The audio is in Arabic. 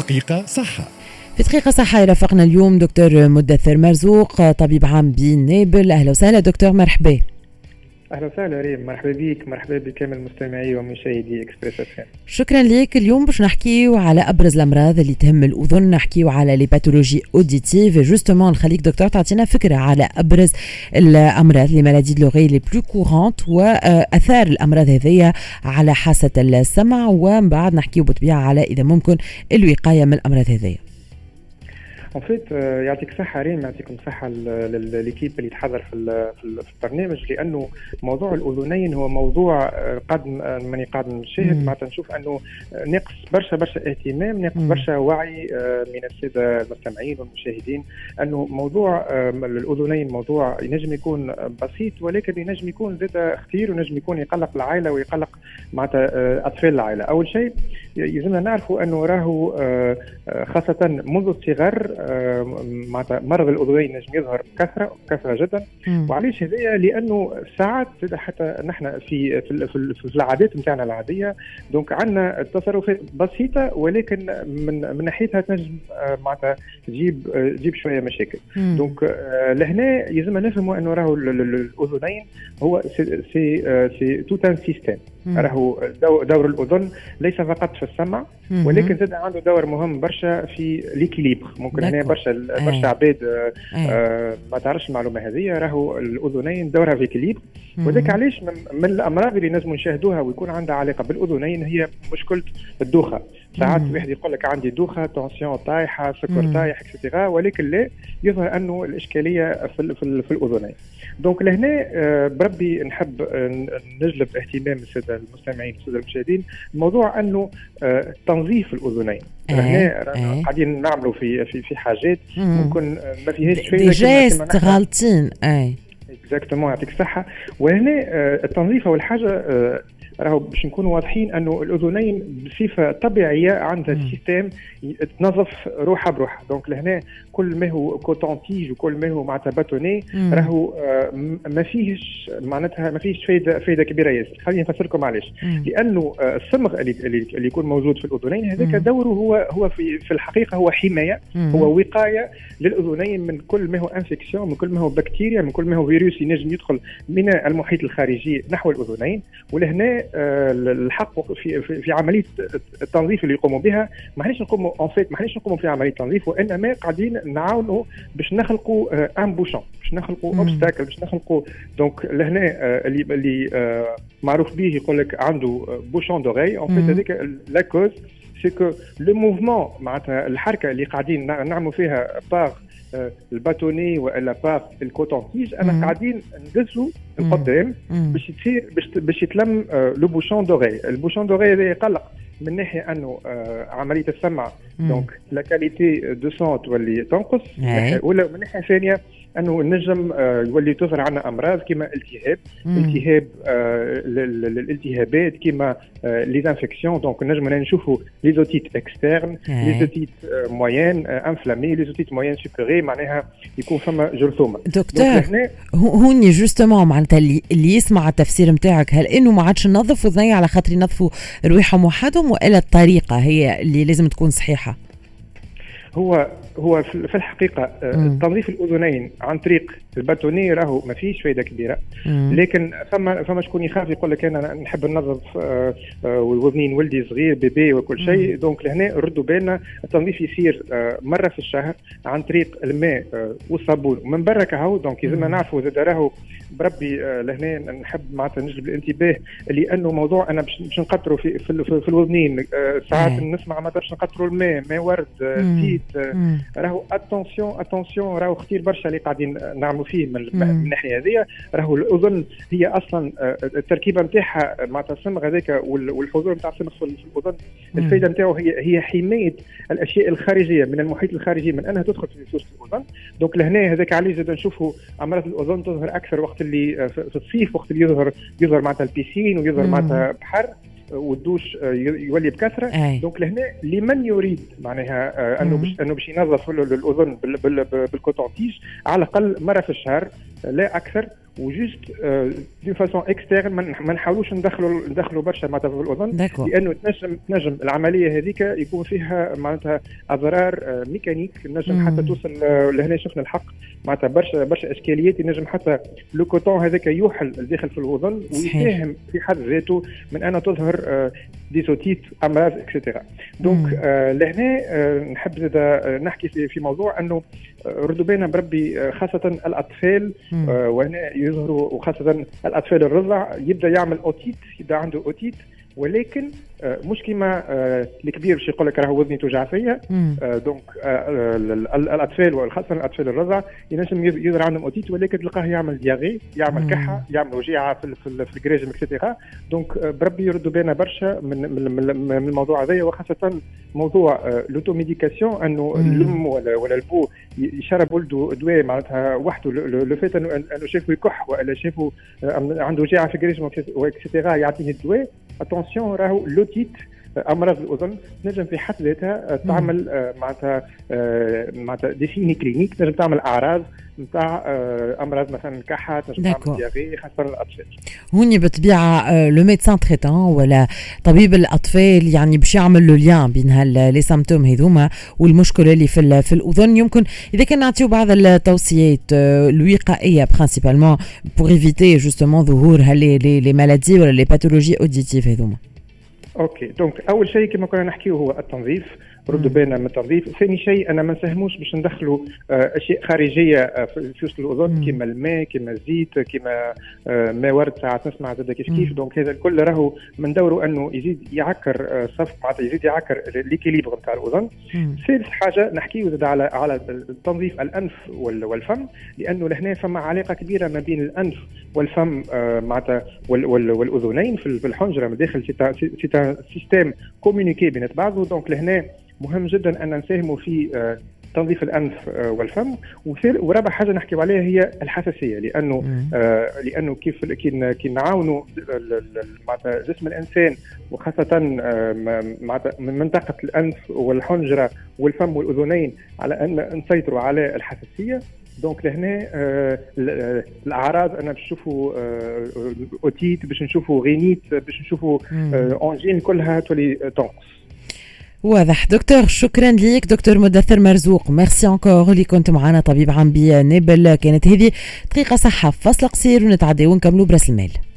دقيقة صحة. في دقيقة صحة يرافقنا اليوم دكتور مدثر مرزوق، طبيب عام بنابل. أهلا وسهلا دكتور، مرحبا. اهلا وسهلا ريم، مرحبا بك، مرحبا بكامل مستمعي ومشاهدي اكسبريس FM. شكرا لك. اليوم باش نحكيو على ابرز الامراض اللي تهم الاذن، نحكيو على لي باثولوجي اوديتيف. جوستومون نخليك دكتور تعطينا فكره على ابرز الامراض لي مالادي دو لوغي لي بلو كورونت واثار الامراض هذيا على حاسه السمع، ومن بعد نحكيو بالطبيعه على اذا ممكن الوقايه من الامراض هذيا. En fait, يعطيك صحة ريم، يعطيكم صحة للإكيب اللي تحضر في البرنامج، لأنه موضوع الأذنين هو موضوع قد نشاهد معناتها نشوف أنه ناقص برشا اهتمام، ناقص برشا وعي من السادة المستمعين والمشاهدين، أنه موضوع الأذنين موضوع ينجم يكون بسيط، ولكن ينجم يكون زاد خطير، ونجم يكون يقلق العائلة ويقلق معناتها أطفال العائلة. أول شيء يلزمنا نعرفوا أنه راهو خاصة منذ الصغر معناتها مرض الأذنين نجم يظهر بكثرة جدا. وعليش هذايا؟ لأنه ساعات حتى نحن في العادات نتاعنا العادية، دونك عندنا تصرفات بسيطة، ولكن من ناحيتها تنجم معناتها تجيب شوية مشاكل. دونك لهنا يلزمنا نفهموا أنه راهو الأذنين هو سي توت ان سيستم. راهو دور الأذن ليس فقط في السمع، ولكن زاد عنده دور مهم برشا في ليكيليبر. ممكن هنا برشا عباد ما تعرفش المعلومه هذه، راهو الاذنين دورها في ليكيليبر. وذاك علاش من الامراض اللي لازم نشاهدوها ويكون عندها علاقه بالاذنين هي مشكله الدوخه. ساعات واحد يقول لك عندي دوخه، تونسيون طايحه، سكر طايح اكسترا، ولكن لا، يظهر انه الاشكاليه في الاذنين. دونك لهنا بربي نحب نجلب اهتمام الساده المستمعين والساده المشاهدين موضوع انه تنظيف الاذنين. هنا قاعدين نعملوا في حاجات ممكن ما فيهاش فايده، جاست غالطين. اكزاكتومون، يعطيك الصحه. وهنا التنظيف اول حاجه راهو باش نكونوا واضحين انه الاذنين بصفه طبيعيه عندها السيستم تنظف روحها بروحها. دونك لهنا كل ما هو كوتونتيج وكل ما هو معناتها باتوني راهو ما فيهش معناتها ما فيهش فايده كبيره ياسر. خليني نفسر لكم علاش. لانه الصمغ اللي يكون موجود في الاذنين هذاك دوره هو في الحقيقه هو حمايه، هو وقايه للاذنين من كل ما هو انفكسيون، من كل ما هو بكتيريا، من كل ما هو فيروس ينجم يدخل من المحيط الخارجي نحو الاذنين. ولهنا الحق في عمليه التنظيف اللي يقوموا بها. ماحناش نقوموا في عمليه تنظيف، وانما قاعدين نعاونوا باش نخلقوا ان بوشون، باش نخلقوا اوبستاكل، باش نخلقوا. دونك لهنا اللي معروف به يقول لك عنده بوشون دوغي. اون فيت هذيك لا كوز سي كو لو موفمون معناتها الحركه اللي قاعدين نعملوا فيها باغ الباتوني والا باغ الكوتونتيج، انا قاعدين ندزوا القدام باش تصير باش يتلم لو بوشون دوغي. البوشون دوغي هذا يقلق من ناحيه انه عمليه السمع، دونك لا كاليتي دو سون تولي تنقص، ولا من ناحيه ثانيه انه النجم يولي تظهر عنا امراض كما التهاب الالتهابات كما لي انفكسيون. دونك نجم نشوفوا لي زوتيت اكسترن، لي زوتيت موين انفلامي، لي زوتيت موين سوبيري، معناها يكون فما جرثومه. دكتور هوني جوستومون معناتها اللي يسمع التفسير نتاعك، هل انه ما عادش ننظف اذني على خاطر ينظفوا رواحهم وحدهم، والا الطريقه هي اللي لازم تكون صحيحه؟ هو في الحقيقه تنظيف الاذنين عن طريق الباتوني راهو ما فيش فايده كبيره. لكن فما شكون يخاف يقول لك انا نحب ننظف وذنين ولدي صغير بيبي وكل شيء. دونك لهنا ردوا بالنا، التنظيف يصير مره في الشهر عن طريق الماء والصابون ومن برا كهو. دونك لازمنا نعرفوا زاد راهو بربي لهنا نحب معناتها نجلب الانتباه، لانه موضوع انا باش نقطروا في الوذنين. ساعات نسمع ما باش نقطروا الماء، ماء ورد، زيت، راهو اتونسيون راهو خطير برشا اللي قاعدين نعملوا فيه من الناحيه هذه. راهو الاذن هي اصلا التركيبه نتاعها معناتها الصمغ هذاك والحضور نتاع الصمغ في الاذن، الفائده نتاعو هي حمايه الاشياء الخارجيه من المحيط الخارجي من انها تدخل في فصوص الاذن. دونك لهنا هذاك علاش زاد نشوفوا امراض الاذن تظهر اكثر وقت اللي في الصيف، وقت اللي يظهر معناتها البيسين ويظهر معناتها بحر والدوش يولي بكثره. دونك لهنا لمن يريد معناها انه باش ينظف الاذن بالكوتونتيج على الاقل مره في الشهر لا اكثر، وجوست دي فاسون اكسترن، ما نحاولوش ندخلوا برشا معناتها في الاذن، لانه تنجم العمليه هذيك يكون فيها معناتها اضرار ميكانيك، نجم حتى توصل لهنا. شفنا الحق معناتها برشا اشكاليات، ينجم حتى لو كوتون هذاك يوحل داخل في الاذن ويساهم في حد ذاته من ان تظهر ديزوتيت امراض اكسترا. دونك لهنا نحب نحكي في موضوع انه ردوا بالنا بربي خاصه الاطفال، وهنا يظهروا وخاصه الاطفال الرضع يبدا يعمل اوتيت، يبدا عنده اوتيت، ولكن مش كيما الكبير باش يقول لك راهو وزني توجع فيا. دونك الاطفال وخاصه الاطفال الرضع ينجم يظهر عندهم اوتيت، ولكن تلقاه يعمل دياغي، يعمل كحه، يعمل وجيعه في الجراجم اكسترا. دونك بربي يردوا بالنا برشا من الموضوع هذايا، وخاصه موضوع لوتوميديكاسيون، انه الام ولا البو يشرب ولده دواء معناتها وحده، لو فات انه شافه يكح ولا شافه عنده وجيعه في الجراجم اكسترا يعطيه الدواء. اتونسيون راهو لوتيت امراض الاذن نجم في حد ذاتها تعمل معناتها دي سيني كلينيك، نجم تعمل اعراض نتاع امراض مثلا كحه، نجم تعمل دياغي خاصه الاطفال. هوني بالطبيعه لو ميدسان تريتون ولا طبيب الاطفال يعني باش يعمل لو ليان بين لي سيمبتوم هذوما والمشكله اللي في الاذن. يمكن اذا كان نعطيو بعض التوصيات الوقائيه برينسيبالمون بور ايفيتي جوستومون ظهور لي مالادي ولا لي باثولوجي اوديتيف هذوما. اوكي، دونك اول شيء كما كنا نحكيو هو التنظيف، ردوا بالنا من التنظيف. ثاني شيء انا ما نساهموش باش ندخلوا اشياء خارجيه في وسط الاذن كما الماء، كما الزيت، كما ماء ورد ساعات نسمع زاد كيف. دونك هذا الكل راهو مندوروا انه يزيد يعكر صف معناتها يزيد يعكر ليكيليبر نتاع الاذن. ثالث حاجه نحكيو زاد على تنظيف الانف والفم، لانه لهنا فما علاقه كبيره ما بين الانف والفم معناتها والاذنين في الحنجره من داخل. سي سيستيم كومونيكي بين بعضه. دونك لهنا مهم جدا ان نساهموا في تنظيف الانف والفم. ورابع حاجه نحكي عليها هي الحساسيه، لانه كي نعاونوا معناتها جسم الانسان وخاصه معناتها من منطقه الانف والحنجره والفم والاذنين على ان نسيطروا على الحساسيه. دونك لهنا الاعراض انا باش نشوفوا اوتيت، باش نشوفوا غينيت، باش نشوفوا انجين، كلها تولي تنقص. واضح دكتور، شكرا ليك دكتور مدثر مرزوق. ميرسي انكور اللي كنت معنا طبيب عام بنابل. كانت هذه دقيقة صحة، فصل قصير ونتعدي ونكملوا براس المال.